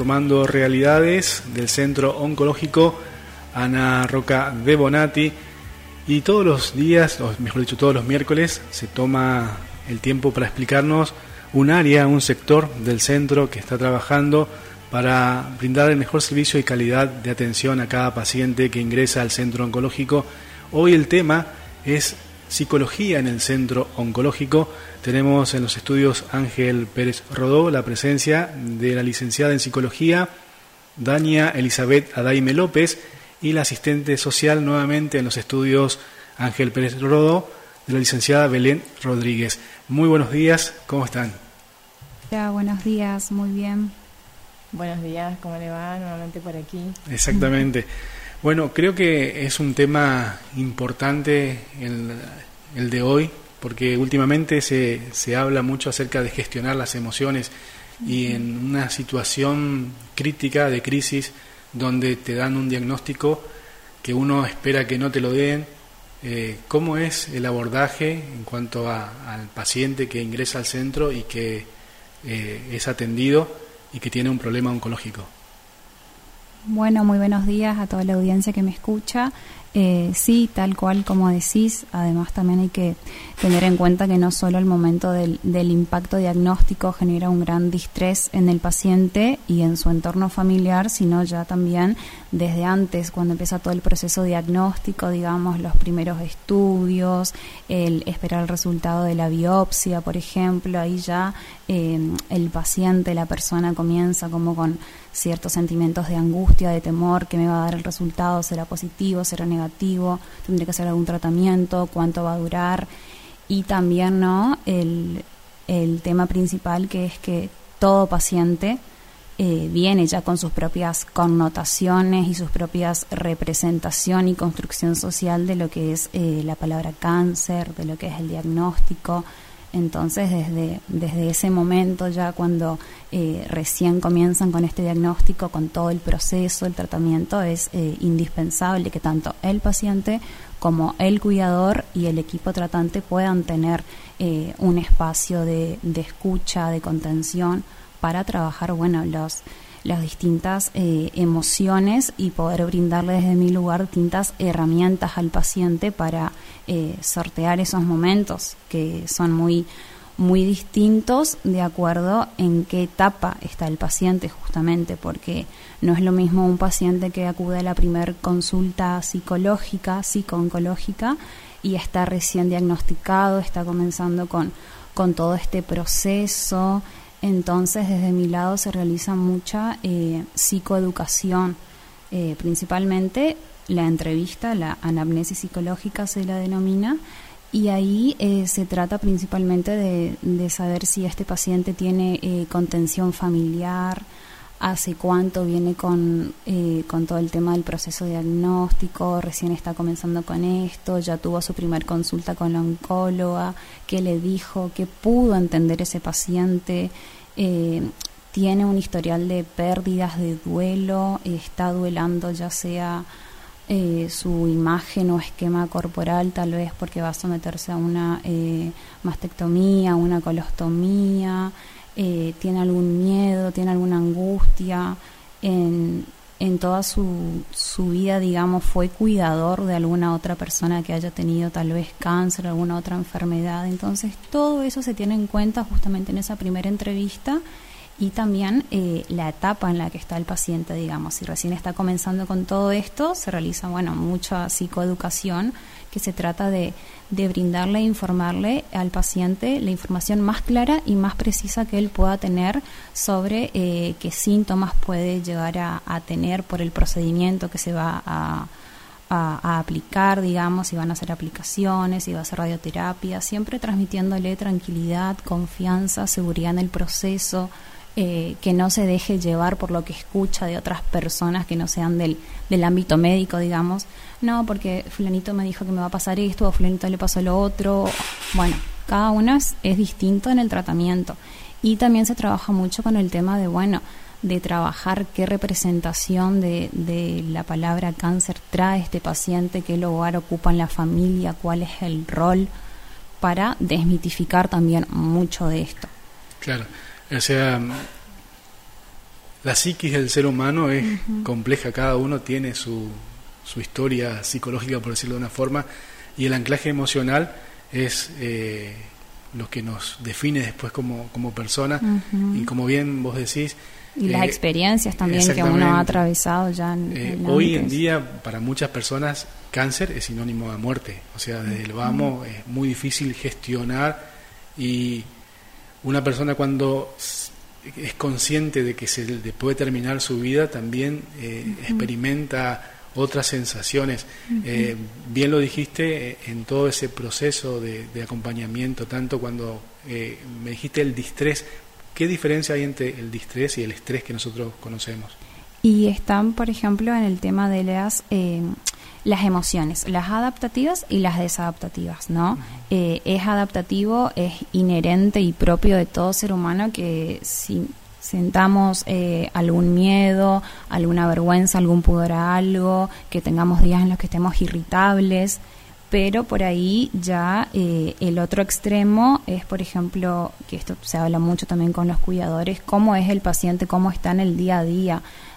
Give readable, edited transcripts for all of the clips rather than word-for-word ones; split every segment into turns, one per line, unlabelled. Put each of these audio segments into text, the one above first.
Transformando Realidades del Centro Oncológico Ana Roca de Bonatti, y todos los días, o mejor dicho todos los miércoles, se toma el tiempo para explicarnos un área, un sector del centro que está trabajando para brindar el mejor servicio y calidad de atención a cada paciente que ingresa al centro oncológico. Hoy el tema es psicología en el centro oncológico. Tenemos en los estudios Ángel Pérez Rodó la presencia de la licenciada en psicología Dania Elizabeth Adaime López y la asistente social nuevamente en los estudios Ángel Pérez Rodó de la licenciada Belén Rodríguez. Muy buenos días, ¿cómo están?
Hola, buenos días, muy bien.
Buenos días, ¿cómo le va? Nuevamente por aquí.
Exactamente. Bueno, creo que es un tema importante el de hoy, porque últimamente se habla mucho acerca de gestionar las emociones, y en una situación crítica, de crisis, donde te dan un diagnóstico que uno espera que no te lo den, ¿cómo es el abordaje en cuanto al paciente que ingresa al centro y que es atendido y que tiene un problema oncológico?
Bueno, muy buenos días a toda la audiencia que me escucha. Sí, tal cual como decís, además también hay que tener en cuenta que no solo el momento del impacto diagnóstico genera un gran distrés en el paciente y en su entorno familiar, sino ya también desde antes, cuando empieza todo el proceso diagnóstico, digamos, los primeros estudios, el esperar el resultado de la biopsia, por ejemplo, ahí ya el paciente, la persona comienza como con ciertos sentimientos de angustia, de temor, que me va a dar el resultado, será positivo, será negativo, tendré que hacer algún tratamiento, cuánto va a durar, y también no el tema principal, que es que todo paciente viene ya con sus propias connotaciones y sus propias representación y construcción social de lo que es la palabra cáncer, de lo que es el diagnóstico. Entonces, desde ese momento, ya cuando recién comienzan con este diagnóstico, con todo el proceso, el tratamiento, es indispensable que tanto el paciente como el cuidador y el equipo tratante puedan tener un espacio de escucha, de contención, para trabajar, bueno, las distintas emociones y poder brindarle desde mi lugar distintas herramientas al paciente para sortear esos momentos que son muy, muy distintos de acuerdo en qué etapa está el paciente, justamente porque no es lo mismo un paciente que acude a la primer consulta psicológica, psico-oncológica, y está recién diagnosticado, está comenzando con todo este proceso. Entonces, desde mi lado se realiza mucha psicoeducación, principalmente la entrevista, la anamnesis psicológica se la denomina, y ahí se trata principalmente de saber si este paciente tiene contención familiar, hace cuánto viene con todo el tema del proceso diagnóstico, recién está comenzando con esto, ya tuvo su primer consulta con la oncóloga, qué le dijo, qué pudo entender ese paciente, tiene un historial de pérdidas, de duelo, está duelando ya sea su imagen o esquema corporal, tal vez porque va a someterse a una mastectomía, una colostomía, tiene algún miedo, tiene alguna angustia, en toda su vida, digamos, fue cuidador de alguna otra persona que haya tenido tal vez cáncer, alguna otra enfermedad. Entonces todo eso se tiene en cuenta justamente en esa primera entrevista, y también la etapa en la que está el paciente, digamos. Si recién está comenzando con todo esto, se realiza, bueno, mucha psicoeducación, que se trata de brindarle e informarle al paciente la información más clara y más precisa que él pueda tener sobre qué síntomas puede llegar a tener por el procedimiento que se va a aplicar, digamos, si van a hacer aplicaciones, si va a hacer radioterapia, siempre transmitiéndole tranquilidad, confianza, seguridad en el proceso, que no se deje llevar por lo que escucha de otras personas que no sean del ámbito médico, digamos. No, porque fulanito me dijo que me va a pasar esto, o fulanito le pasó lo otro. Bueno, cada uno es distinto en el tratamiento. Y también se trabaja mucho con el tema de trabajar qué representación de la palabra cáncer trae este paciente, qué lugar ocupa en la familia, cuál es el rol, para desmitificar también mucho de esto.
Claro, o sea, La psiquis del ser humano es compleja, cada uno tiene su historia psicológica, por decirlo de una forma, y el anclaje emocional es lo que nos define después como persona, y como bien vos decís,
y las experiencias también que uno ha atravesado ya
hoy en día para muchas personas cáncer es sinónimo de muerte, o sea, desde el vamos es muy difícil gestionar, y una persona cuando es consciente de que se le puede terminar su vida también experimenta otras sensaciones. Bien lo dijiste en todo ese proceso de acompañamiento, tanto cuando me dijiste el distrés. ¿Qué diferencia hay entre el distrés y el estrés que nosotros conocemos?
Y están, por ejemplo, en el tema de las emociones, las adaptativas y las desadaptativas, ¿no? Es adaptativo, es inherente y propio de todo ser humano que si sentamos algún miedo, alguna vergüenza, algún pudor a algo, que tengamos días en los que estemos irritables, pero por ahí ya el otro extremo es, por ejemplo, que esto se habla mucho también con los cuidadores, cómo es el paciente, cómo está en el día a día,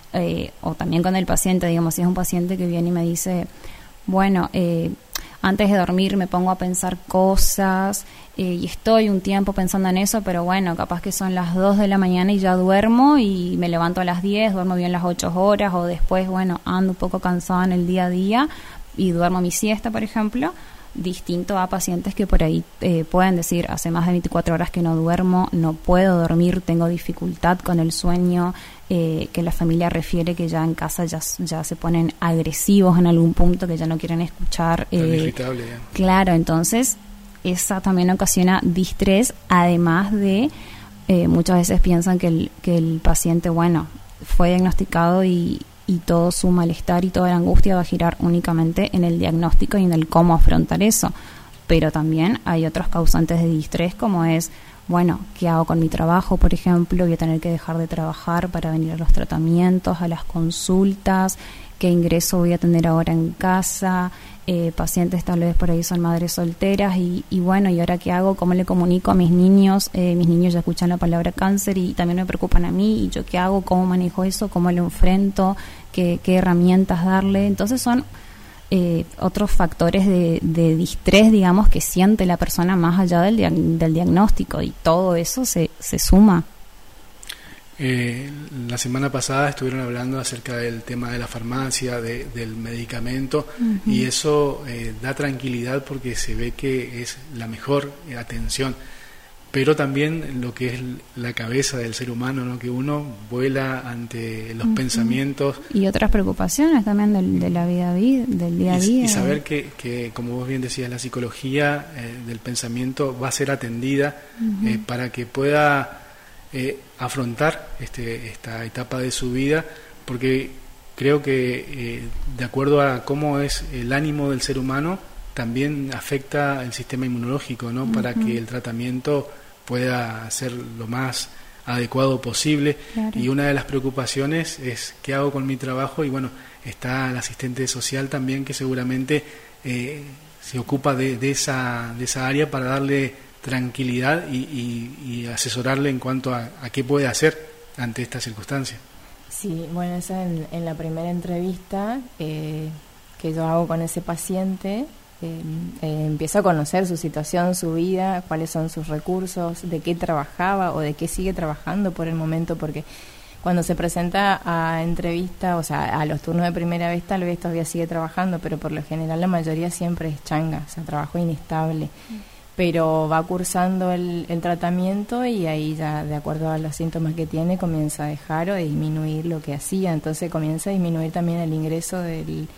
o también con el paciente, digamos, si es un paciente que viene y me dice, bueno, antes de dormir me pongo a pensar cosas y estoy un tiempo pensando en eso, pero bueno, capaz que son las 2 de la mañana y ya duermo y me levanto a las 10, duermo bien las 8 horas, o después, bueno, ando un poco cansada en el día a día y duermo mi siesta, por ejemplo, distinto a pacientes que por ahí pueden decir, hace más de 24 horas que no duermo, no puedo dormir, tengo dificultad con el sueño, que la familia refiere que ya en casa ya se ponen agresivos en algún punto, que ya no quieren escuchar.
Irritable,
claro, entonces esa también ocasiona distrés, además de muchas veces piensan que el paciente, bueno, fue diagnosticado y todo su malestar y toda la angustia va a girar únicamente en el diagnóstico y en el cómo afrontar eso. Pero también hay otros causantes de distrés, como es, bueno, ¿qué hago con mi trabajo, por ejemplo? Voy a tener que dejar de trabajar para venir a los tratamientos, a las consultas, ¿qué ingreso voy a tener ahora en casa? Pacientes tal vez por ahí son madres solteras y bueno, ¿y ahora qué hago? ¿Cómo le comunico a mis niños? Mis niños ya escuchan la palabra cáncer y también me preocupan a mí, ¿y yo qué hago? ¿Cómo manejo eso? ¿Cómo lo enfrento? ¿Qué herramientas darle? Entonces son otros factores de distrés, digamos, que siente la persona más allá del diagnóstico, y todo eso se suma.
La semana pasada estuvieron hablando acerca del tema de la farmacia, del medicamento, y eso da tranquilidad porque se ve que es la mejor atención, pero también lo que es la cabeza del ser humano, ¿no? Que uno vuela ante los pensamientos
y otras preocupaciones también de la vida, del día a día,
y saber que como vos bien decías, la psicología del pensamiento va a ser atendida para que pueda afrontar esta etapa de su vida, porque creo que de acuerdo a cómo es el ánimo del ser humano también afecta el sistema inmunológico, ¿no? Para que el tratamiento pueda ser lo más adecuado posible. Claro. Y una de las preocupaciones es qué hago con mi trabajo, y bueno, está el asistente social también que seguramente se ocupa de esa área para darle tranquilidad y asesorarle en cuanto a qué puede hacer ante esta circunstancia.
Sí, bueno, esa en la primera entrevista que yo hago con ese paciente, empiezo a conocer su situación, su vida, cuáles son sus recursos, de qué trabajaba o de qué sigue trabajando por el momento, porque cuando se presenta a entrevista, o sea, a los turnos de primera vez, tal vez todavía sigue trabajando, pero por lo general la mayoría siempre es changa, o sea, trabajo inestable. Pero va cursando el tratamiento y ahí ya, de acuerdo a los síntomas que tiene, comienza a dejar o a disminuir lo que hacía. Entonces comienza a disminuir también el ingreso de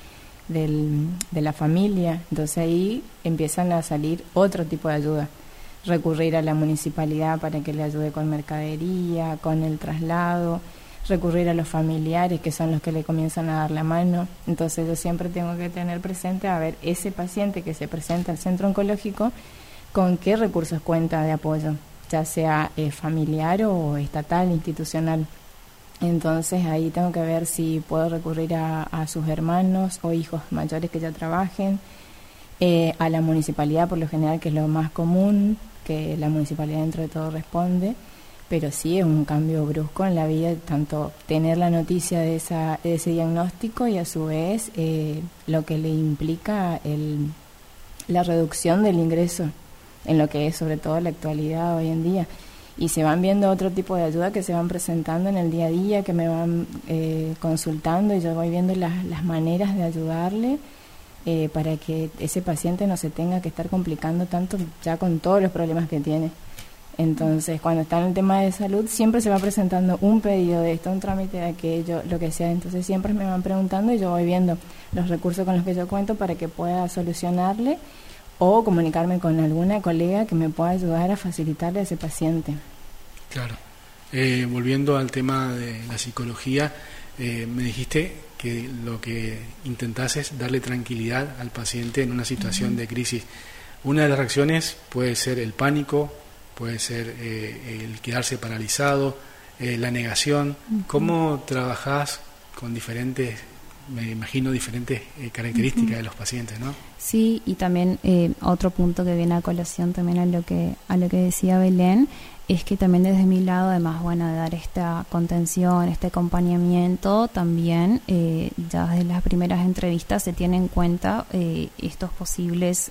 la familia. Entonces ahí empiezan a salir otro tipo de ayuda. Recurrir a la municipalidad para que le ayude con mercadería, con el traslado, recurrir a los familiares, que son los que le comienzan a dar la mano. Entonces yo siempre tengo que tener presente, a ver, ese paciente que se presenta al centro oncológico, con qué recursos cuenta de apoyo, ya sea familiar o estatal, institucional. Entonces ahí tengo que ver si puedo recurrir a sus hermanos o hijos mayores que ya trabajen, a la municipalidad por lo general, que es lo más común, que la municipalidad dentro de todo responde, pero sí es un cambio brusco en la vida, tanto tener la noticia de ese diagnóstico y a su vez lo que le implica la reducción del ingreso en lo que es sobre todo la actualidad hoy en día. Y se van viendo otro tipo de ayuda que se van presentando en el día a día, que me van consultando, y yo voy viendo las maneras de ayudarle para que ese paciente no se tenga que estar complicando tanto ya con todos los problemas que tiene. Entonces, cuando está en el tema de salud, siempre se va presentando un pedido de esto, un trámite de aquello, lo que sea. Entonces, siempre me van preguntando y yo voy viendo los recursos con los que yo cuento para que pueda solucionarle o comunicarme con alguna colega que me pueda ayudar a facilitarle a ese paciente.
Claro. Volviendo al tema de la psicología, me dijiste que lo que intentás es darle tranquilidad al paciente en una situación de crisis. Una de las reacciones puede ser el pánico, puede ser el quedarse paralizado, la negación. ¿Cómo trabajás con diferentes, me imagino, diferentes características de los pacientes, ¿no?
Sí, y también otro punto que viene a colación también a lo que decía Belén, es que también desde mi lado, además, bueno, de dar esta contención, este acompañamiento, también ya desde las primeras entrevistas se tienen en cuenta estos posibles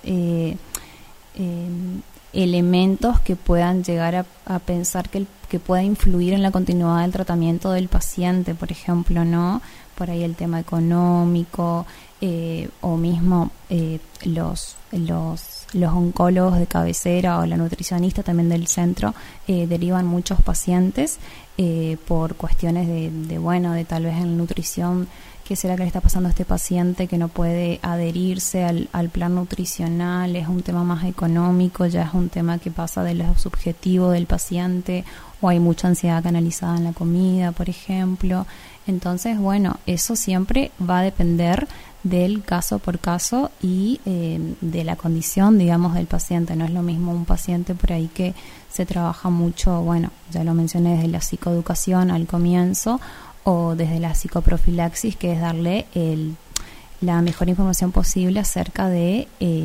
elementos que puedan llegar a pensar que pueda influir en la continuidad del tratamiento del paciente, por ejemplo, ¿no? Por ahí el tema económico, o mismo los oncólogos de cabecera o la nutricionista también del centro derivan muchos pacientes por cuestiones de tal vez en nutrición. ¿Qué será que le está pasando a este paciente que no puede adherirse al plan nutricional? Es un tema más económico, ya es un tema que pasa de lo subjetivo del paciente, o hay mucha ansiedad canalizada en la comida, por ejemplo. Entonces, bueno, eso siempre va a depender del caso por caso y de la condición, digamos, del paciente. No es lo mismo un paciente por ahí que se trabaja mucho, bueno, ya lo mencioné, desde la psicoeducación al comienzo, o desde la psicoprofilaxis, que es darle la mejor información posible acerca de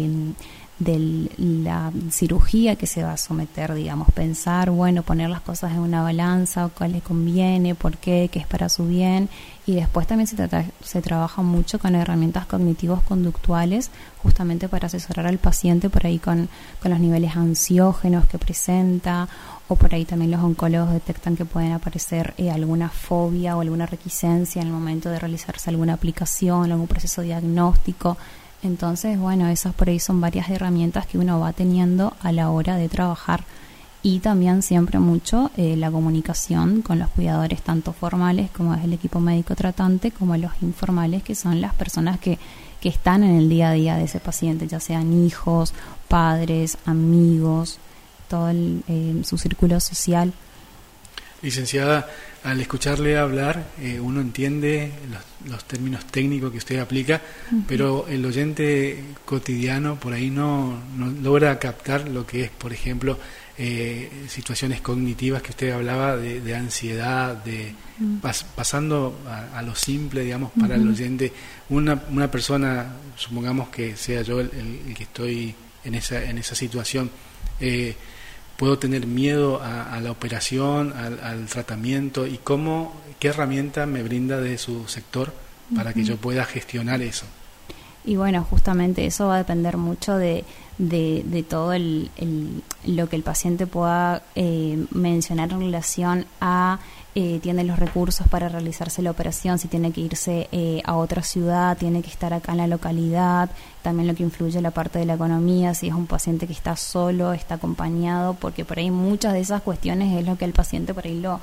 la cirugía que se va a someter, digamos, pensar, bueno, poner las cosas en una balanza, cuál le conviene, por qué es para su bien. Y después también se trabaja mucho con herramientas cognitivos conductuales, justamente para asesorar al paciente por ahí con los niveles ansiógenos que presenta, o por ahí también los oncólogos detectan que pueden aparecer alguna fobia o alguna reticencia en el momento de realizarse alguna aplicación, algún proceso diagnóstico. Entonces, bueno, esas por ahí son varias herramientas que uno va teniendo a la hora de trabajar. Y también siempre mucho la comunicación con los cuidadores, tanto formales como es el equipo médico tratante, como los informales, que son las personas que están en el día a día de ese paciente, ya sean hijos, padres, amigos, todo su círculo social.
Licenciada, al escucharle hablar, uno entiende los términos técnicos que usted aplica, pero el oyente cotidiano por ahí no logra captar lo que es, por ejemplo, situaciones cognitivas que usted hablaba de ansiedad, pasando a lo simple, digamos, para el oyente. Una persona, supongamos que sea yo el que estoy en esa situación, puedo tener miedo a la operación, al tratamiento, y qué herramienta me brinda de su sector para que yo pueda gestionar eso.
Y bueno, justamente eso va a depender mucho de todo lo que el paciente pueda mencionar en relación a tiene los recursos para realizarse la operación, si tiene que irse a otra ciudad, tiene que estar acá en la localidad, también lo que influye la parte de la economía, si es un paciente que está solo, está acompañado, porque por ahí muchas de esas cuestiones es lo que el paciente por ahí lo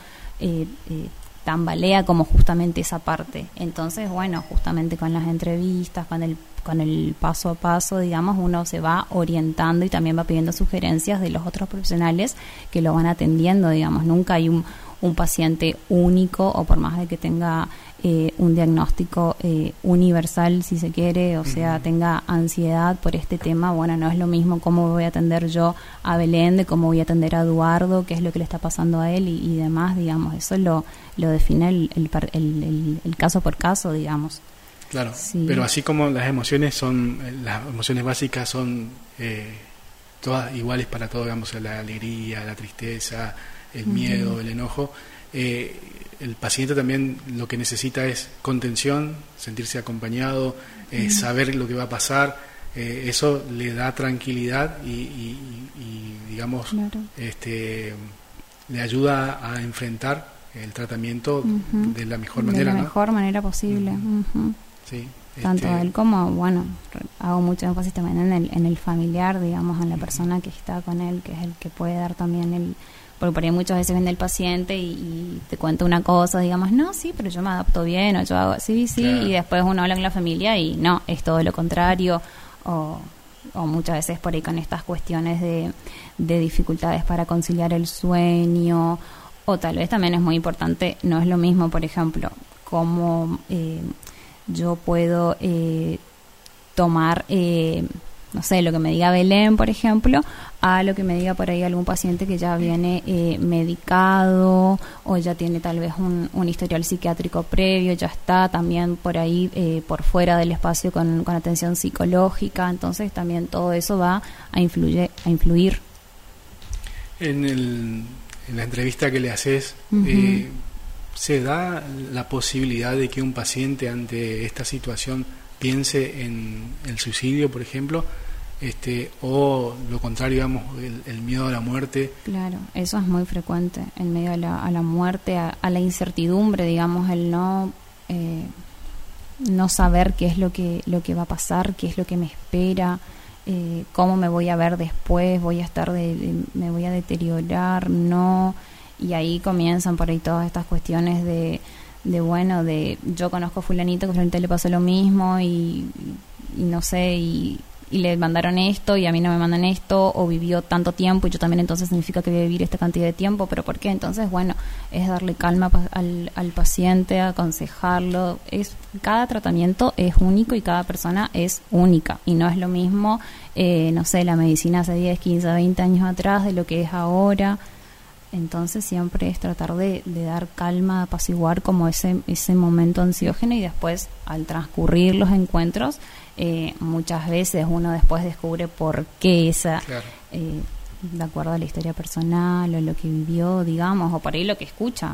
tambalea, como justamente esa parte. Entonces, bueno, justamente con las entrevistas, con el paso a paso, digamos, uno se va orientando y también va pidiendo sugerencias de los otros profesionales que lo van atendiendo, digamos. Nunca hay un paciente único, o por más de que tenga un diagnóstico universal, si se quiere, o sea, tenga ansiedad por este tema, bueno, no es lo mismo cómo voy a atender yo a Belén, de cómo voy a atender a Eduardo, qué es lo que le está pasando a él y demás, digamos. Eso lo define el caso por caso, digamos.
Claro,
sí.
Pero así como las emociones básicas son todas iguales para todos, digamos, la alegría, la tristeza, el miedo, el enojo. El paciente también lo que necesita es contención, sentirse acompañado, saber lo que va a pasar. Eso le da tranquilidad y digamos, claro, le ayuda a enfrentar el tratamiento de la mejor manera.
De la mejor manera posible.
Sí.
Tanto él como, bueno, hago mucho énfasis también en el familiar, digamos, en la persona que está con él, que es el que puede dar también porque por ahí muchas veces viene el paciente y te cuenta una cosa, digamos, no, sí, pero yo me adapto bien, o yo hago, sí, claro, y después uno habla con la familia y no, es todo lo contrario, o muchas veces por ahí con estas cuestiones de dificultades para conciliar el sueño, o tal vez también es muy importante, no es lo mismo, por ejemplo, como yo puedo tomar, no sé, lo que me diga Belén, por ejemplo, a lo que me diga por ahí algún paciente que ya viene medicado o ya tiene tal vez un historial psiquiátrico previo, ya está también por ahí por fuera del espacio con atención psicológica. Entonces también todo eso va a influir.
En la entrevista que le haces, ¿se da la posibilidad de que un paciente ante esta situación piense en el suicidio, por ejemplo, o lo contrario, digamos, el miedo a la muerte?
Claro, eso es muy frecuente, el miedo a la muerte, a la incertidumbre, digamos, el no saber qué es lo que va a pasar, qué es lo que me espera, cómo me voy a ver después, me voy a deteriorar, no. Y ahí comienzan por ahí todas estas cuestiones de yo conozco a fulanito, que a fulanito le pasó lo mismo y no sé, y le mandaron esto y a mí no me mandan esto, o vivió tanto tiempo y yo también, entonces significa que voy a vivir esta cantidad de tiempo, pero ¿por qué? Entonces, bueno, es darle calma al paciente, aconsejarlo. Cada tratamiento es único y cada persona es única y no es lo mismo, no sé, la medicina hace 10, 15, 20 años atrás de lo que es ahora. Entonces siempre es tratar de dar calma, apaciguar como ese momento ansiógeno, y después al transcurrir los encuentros muchas veces uno después descubre por qué claro, de acuerdo a la historia personal o lo que vivió, digamos, o por ahí lo que escucha.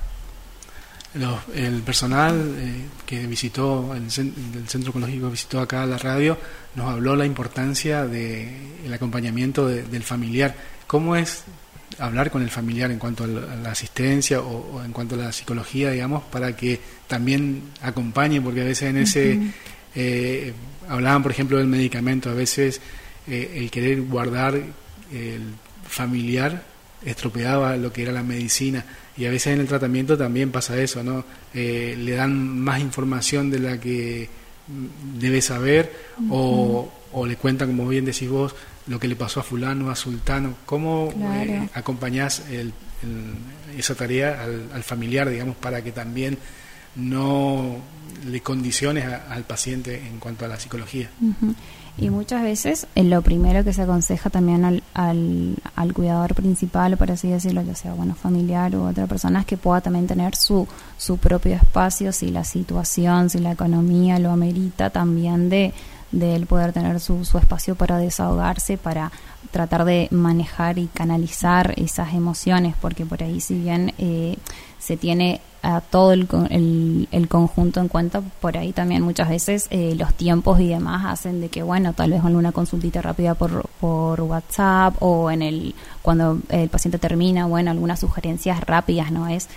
El personal que visitó el Centro Oncológico, visitó acá la radio, nos habló la importancia del acompañamiento del familiar. ¿Cómo es hablar con el familiar en cuanto a la asistencia o en cuanto a la psicología, digamos, para que también acompañe? Porque a veces en ese hablaban, por ejemplo, del medicamento, a veces el querer guardar el familiar estropeaba lo que era la medicina, y a veces en el tratamiento también pasa eso, ¿no? Le dan más información de la que debe saber, o le cuentan, como bien decís vos, lo que le pasó a fulano, a sultano. ¿Cómo claro, acompañás esa tarea al familiar, digamos, para que también no le condiciones al paciente en cuanto a la psicología?
Y muchas veces lo primero que se aconseja también al cuidador principal, por así decirlo, ya sea familiar u otra persona, es que pueda también tener su propio espacio, si la situación, si la economía lo amerita, también de él poder tener su espacio para desahogarse, para tratar de manejar y canalizar esas emociones, porque por ahí, si bien se tiene a todo el conjunto en cuenta, por ahí también muchas veces los tiempos y demás hacen de que, tal vez alguna consultita rápida por WhatsApp, o cuando el paciente termina, algunas sugerencias rápidas, no es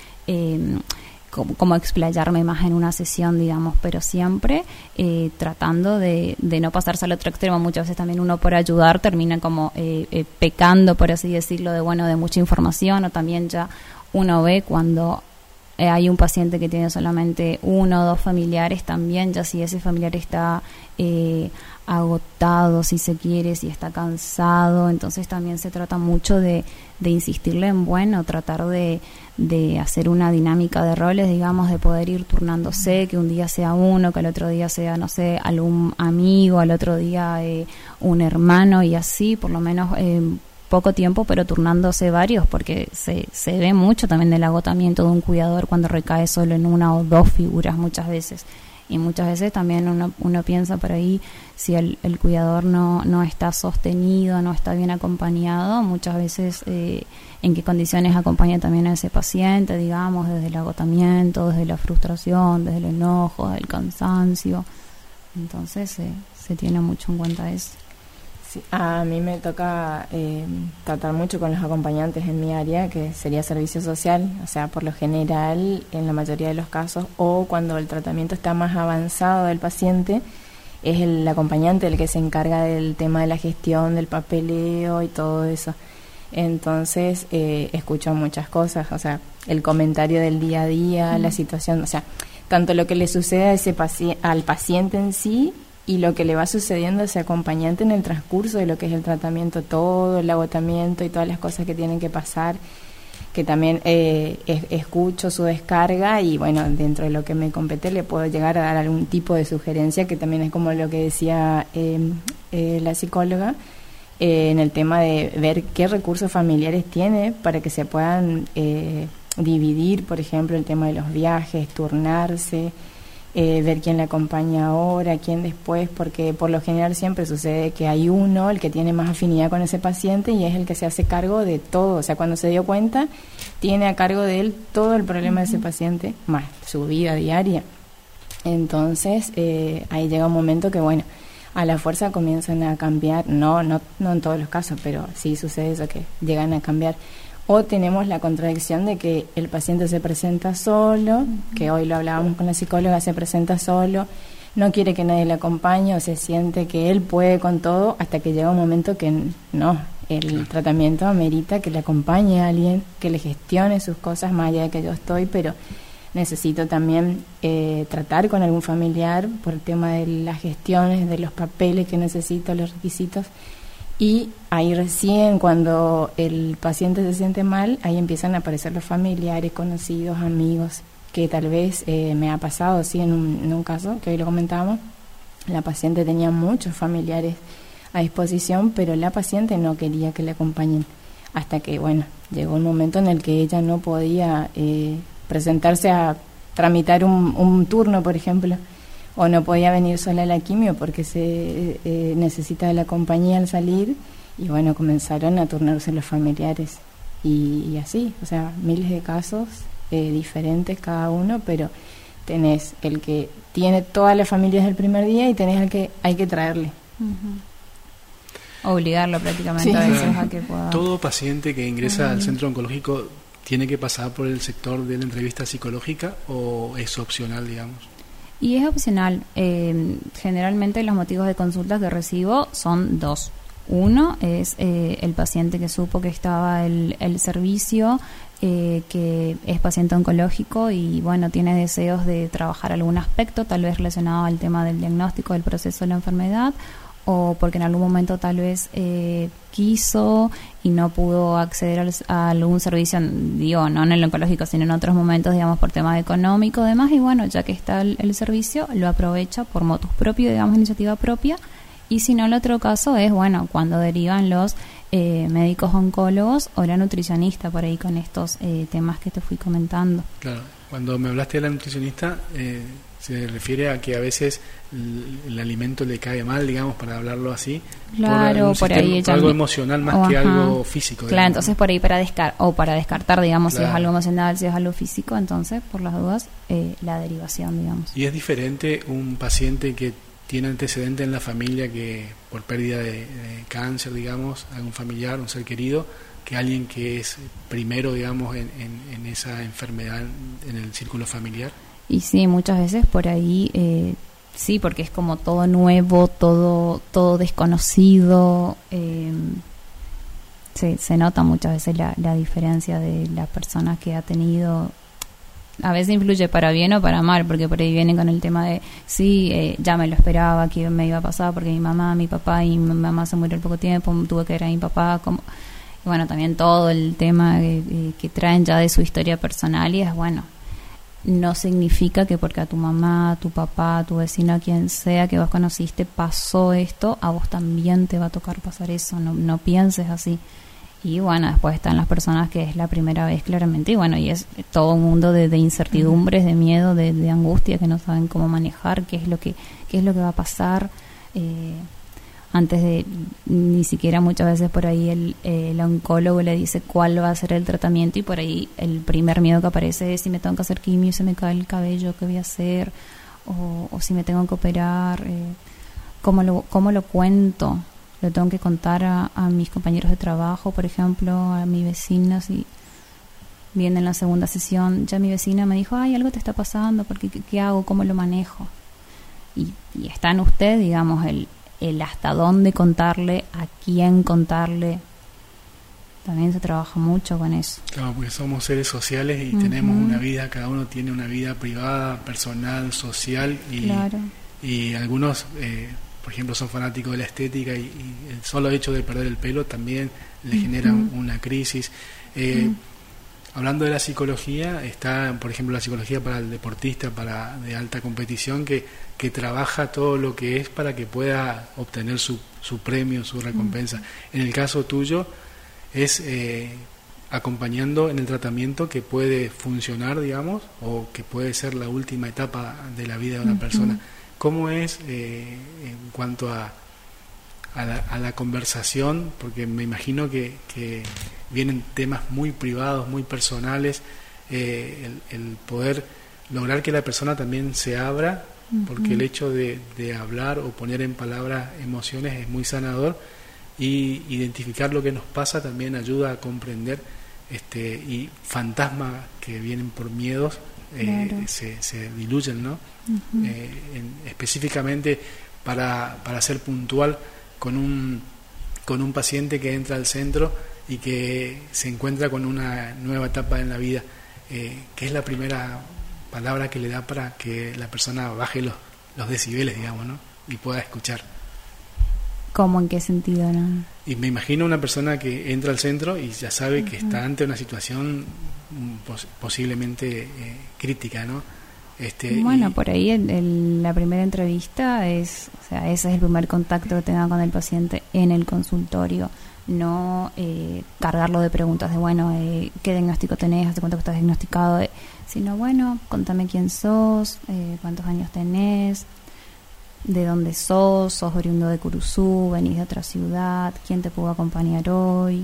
como explayarme más en una sesión, digamos, pero siempre tratando de no pasarse al otro extremo. Muchas veces también uno, por ayudar, termina como pecando, por así decirlo, de mucha información, o también ya uno ve cuando hay un paciente que tiene solamente uno o dos familiares, también ya si ese familiar está agotado, si se quiere, si está cansado, entonces también se trata mucho de insistirle en tratar de hacer una dinámica de roles, digamos, de poder ir turnándose, que un día sea uno, que al otro día sea, no sé, algún amigo, al otro día un hermano, y así por lo menos poco tiempo, pero turnándose varios, porque se ve mucho también del agotamiento de un cuidador cuando recae solo en una o dos figuras muchas veces. Y muchas veces también uno piensa por ahí, si el cuidador no está sostenido, no está bien acompañado, muchas veces en qué condiciones acompaña también a ese paciente, digamos, desde el agotamiento, desde la frustración, desde el enojo, desde el cansancio. Entonces se tiene mucho en cuenta eso.
Sí, a mí me toca tratar mucho con los acompañantes en mi área, que sería servicio social. O sea, por lo general, en la mayoría de los casos, o cuando el tratamiento está más avanzado del paciente, es el acompañante el que se encarga del tema de la gestión, del papeleo y todo eso. Entonces, escucho muchas cosas, o sea, el comentario del día a día, la situación, o sea, tanto lo que le sucede a ese al paciente en sí, y lo que le va sucediendo a ese acompañante en el transcurso de lo que es el tratamiento, todo el agotamiento y todas las cosas que tienen que pasar, que también escucho su descarga y bueno, dentro de lo que me compete le puedo llegar a dar algún tipo de sugerencia, que también es como lo que decía la psicóloga, en el tema de ver qué recursos familiares tiene para que se puedan dividir, por ejemplo, el tema de los viajes, turnarse, ver quién le acompaña ahora, quién después, porque por lo general siempre sucede que hay uno, el que tiene más afinidad con ese paciente y es el que se hace cargo de todo. O sea, cuando se dio cuenta, tiene a cargo de él todo el problema de ese paciente, más su vida diaria. Entonces, ahí llega un momento que, bueno, a la fuerza comienzan a cambiar, no en todos los casos, pero sí sucede eso, que llegan a cambiar. O tenemos la contradicción de que el paciente se presenta solo, que hoy lo hablábamos con la psicóloga, se presenta solo, no quiere que nadie le acompañe o se siente que él puede con todo, hasta que llega un momento que no, el tratamiento amerita que le acompañe a alguien, que le gestione sus cosas más allá de que yo estoy, pero necesito también tratar con algún familiar por el tema de las gestiones, de los papeles que necesito, los requisitos. Y ahí recién, cuando el paciente se siente mal, ahí empiezan a aparecer los familiares, conocidos, amigos, que tal vez me ha pasado, sí, en un caso, que hoy lo comentábamos, la paciente tenía muchos familiares a disposición, pero la paciente no quería que le acompañen, hasta que, bueno, llegó un momento en el que ella no podía presentarse a tramitar un turno, por ejemplo, o no podía venir sola a la quimio porque se necesita de la compañía al salir, y bueno, comenzaron a turnarse los familiares y así, o sea, miles de casos diferentes cada uno, pero tenés el que tiene todas las familias del primer día y tenés al que hay que traerle.
Obligarlo prácticamente, sí, a veces a que pueda.
Todo paciente que ingresa al centro oncológico tiene que pasar por el sector de la entrevista psicológica, o es opcional, digamos.
Y es opcional. Generalmente los motivos de consulta que recibo son dos. Uno es el paciente que supo que estaba el servicio, que es paciente oncológico y bueno, tiene deseos de trabajar algún aspecto, tal vez relacionado al tema del diagnóstico del proceso de la enfermedad, o porque en algún momento tal vez quiso y no pudo acceder a algún servicio, digo, no en el oncológico, sino en otros momentos, digamos, por tema económico y demás, y bueno, ya que está el servicio, lo aprovecha por motus propio, digamos, iniciativa propia. Y si no, el otro caso es, bueno, cuando derivan los médicos oncólogos o la nutricionista por ahí con estos temas que te fui comentando.
Claro, cuando me hablaste de la nutricionista, se refiere a que a veces el alimento le cae mal, digamos, para hablarlo así.
Claro, por ahí ella,
algo emocional más que algo físico.
Claro, digamos, entonces por ahí para descartar, digamos, claro, si es algo emocional, si es algo físico, entonces por las dudas la derivación, digamos.
Y es diferente un paciente que tiene antecedente en la familia, que por pérdida de cáncer, digamos, algún familiar, un ser querido, que alguien que es primero, digamos, en esa enfermedad en el círculo familiar.
Y sí, muchas veces por ahí, sí, porque es como todo nuevo, todo desconocido. Se nota muchas veces la diferencia de la persona que ha tenido. A veces influye para bien o para mal, porque por ahí vienen con el tema de, sí, ya me lo esperaba que me iba a pasar, porque mi papá y mi mamá se murió al poco tiempo, tuve que ver a mi papá, como... Y bueno, también todo el tema que traen ya de su historia personal, y es bueno, no significa que porque a tu mamá, a tu papá, a tu vecino, a quien sea que vos conociste pasó esto, a vos también te va a tocar pasar eso, no pienses así. Y bueno, después están las personas que es la primera vez claramente, y bueno, y es todo un mundo de incertidumbres, de miedo, de angustia, que no saben cómo manejar, qué es lo que va a pasar. Antes de, ni siquiera muchas veces por ahí el oncólogo le dice cuál va a ser el tratamiento, y por ahí el primer miedo que aparece es si me tengo que hacer quimio, se me cae el cabello, ¿qué voy a hacer? O si me tengo que operar, ¿cómo lo cuento? Lo tengo que contar a mis compañeros de trabajo, por ejemplo, a mi vecina, si viene en la segunda sesión, ya mi vecina me dijo, ay, algo te está pasando, porque ¿qué hago? ¿Cómo lo manejo? Y está en usted, digamos, el hasta dónde contarle, a quién contarle. También se trabaja mucho con eso.
Claro, porque somos seres sociales y tenemos una vida, cada uno tiene una vida privada, personal, social, y, claro. Y algunos, por ejemplo, son fanáticos de la estética, y el solo hecho de perder el pelo también le genera una crisis. Hablando de la psicología, está, por ejemplo, la psicología para el deportista, de alta competición, que trabaja todo lo que es para que pueda obtener su premio, su recompensa. En el caso tuyo, es acompañando en el tratamiento que puede funcionar, digamos, o que puede ser la última etapa de la vida de una persona. ¿Cómo es en cuanto a la conversación? Porque me imagino que vienen temas muy privados, muy personales, el poder lograr que la persona también se abra, porque el hecho de hablar o poner en palabras emociones es muy sanador, y identificar lo que nos pasa también ayuda a comprender, y fantasmas que vienen por miedos claro. se diluyen, ¿no? Específicamente para ser puntual con un paciente que entra al centro y que se encuentra con una nueva etapa en la vida, ¿qué es la primera palabra que le da para que la persona baje los decibeles, digamos, ¿no? Y pueda escuchar?
¿Cómo? ¿En qué sentido, no?
Y me imagino una persona que entra al centro y ya sabe que está ante una situación posiblemente crítica, ¿no?
Bueno, por ahí la primera entrevista ese es el primer contacto que tenga con el paciente en el consultorio. No cargarlo de preguntas de, bueno, ¿qué diagnóstico tenés? ¿Hace cuánto que estás diagnosticado? Sino, bueno, contame quién sos, cuántos años tenés, de dónde sos oriundo de Curuzú, venís de otra ciudad, quién te pudo acompañar hoy,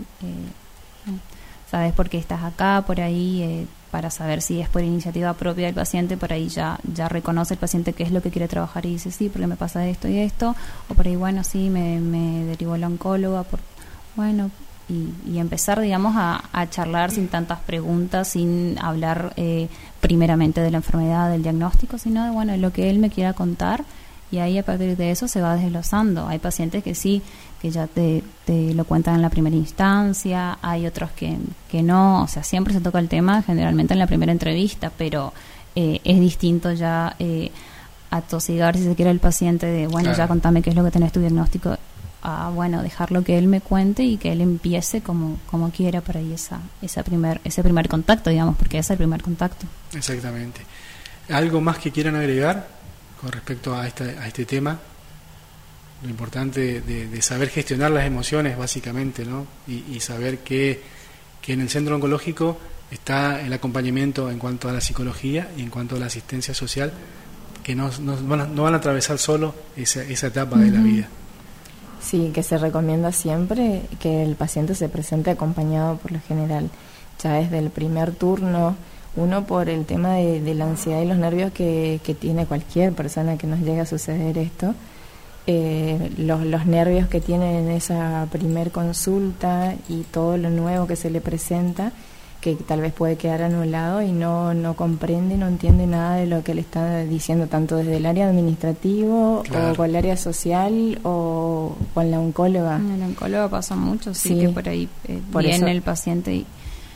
sabes por qué estás acá, por ahí, para saber si es por iniciativa propia del paciente, por ahí ya reconoce el paciente qué es lo que quiere trabajar y dice, sí, porque me pasa esto y esto, o por ahí, bueno, sí, me derivó la oncóloga, bueno, y empezar, digamos, a charlar sin tantas preguntas, sin hablar primeramente de la enfermedad, del diagnóstico, sino de, bueno, lo que él me quiera contar, y ahí a partir de eso se va desglosando. Hay pacientes que sí, que ya te lo cuentan en la primera instancia, hay otros que no, o sea, siempre se toca el tema generalmente en la primera entrevista, pero es distinto ya atosigar, si se quiere, el paciente de, bueno, claro. Ya contame qué es lo que tenés tu diagnóstico, a, bueno, dejarlo que él me cuente y que él empiece como quiera por ahí ese primer contacto, digamos, porque es el primer contacto.
Exactamente. ¿Algo más que quieran agregar con respecto a este tema? Lo importante de saber gestionar las emociones, básicamente, ¿no? Y saber que en el centro oncológico está el acompañamiento en cuanto a la psicología y en cuanto a la asistencia social, que no van a atravesar solo esa etapa de la vida.
Sí, que se recomienda siempre que el paciente se presente acompañado por lo general, ya desde el primer turno. Uno, por el tema de la ansiedad y los nervios que tiene cualquier persona que nos llegue a suceder esto, los nervios que tiene en esa primer consulta y todo lo nuevo que se le presenta, que tal vez puede quedar anulado y no comprende, no entiende nada de lo que le está diciendo, tanto desde el área administrativo, claro. O con el área social o con la oncóloga.
En la oncóloga pasa mucho, sí, que por ahí viene el paciente y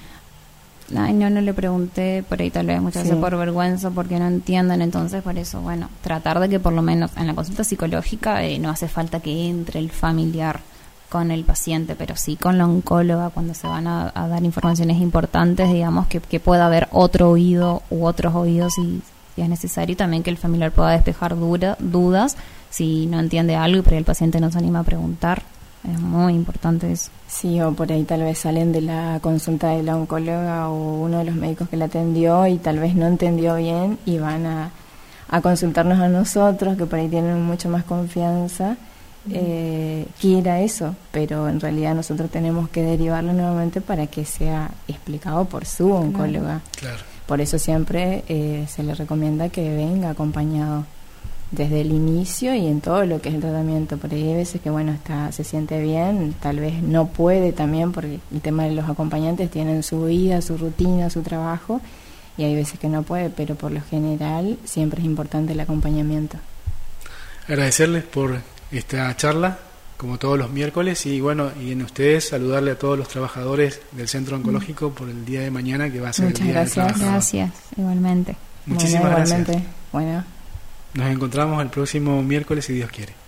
ay, no le pregunté, por ahí tal vez muchas veces por vergüenza, porque no entienden, entonces por eso, bueno, tratar de que por lo menos en la consulta psicológica no hace falta que entre el familiar con el paciente, pero sí con la oncóloga cuando se van a dar informaciones importantes, digamos, que pueda haber otro oído u otros oídos si es necesario, y también que el familiar pueda despejar dudas si no entiende algo y por ahí el paciente no se anima a preguntar. Es muy importante eso.
Sí, o por ahí tal vez salen de la consulta de la oncóloga o uno de los médicos que la atendió y tal vez no entendió bien y van a consultarnos a nosotros, que por ahí tienen mucho más confianza, quiera eso, pero en realidad nosotros tenemos que derivarlo nuevamente para que sea explicado por su oncóloga.
Claro.
Por eso siempre se le recomienda que venga acompañado desde el inicio y en todo lo que es el tratamiento. Por ahí hay veces que bueno, se siente bien, tal vez no puede también, porque el tema de los acompañantes tienen su vida, su rutina, su trabajo, y hay veces que no puede, pero por lo general siempre es importante el acompañamiento.
Agradecerles por esta charla, como todos los miércoles, y bueno, y en ustedes saludarle a todos los trabajadores del Centro Oncológico por el día de mañana, que va a ser
Muchas
el día
gracias.
del trabajador.
Gracias, igualmente.
Muchísimas gracias.
Bueno.
Nos encontramos el próximo miércoles si Dios quiere.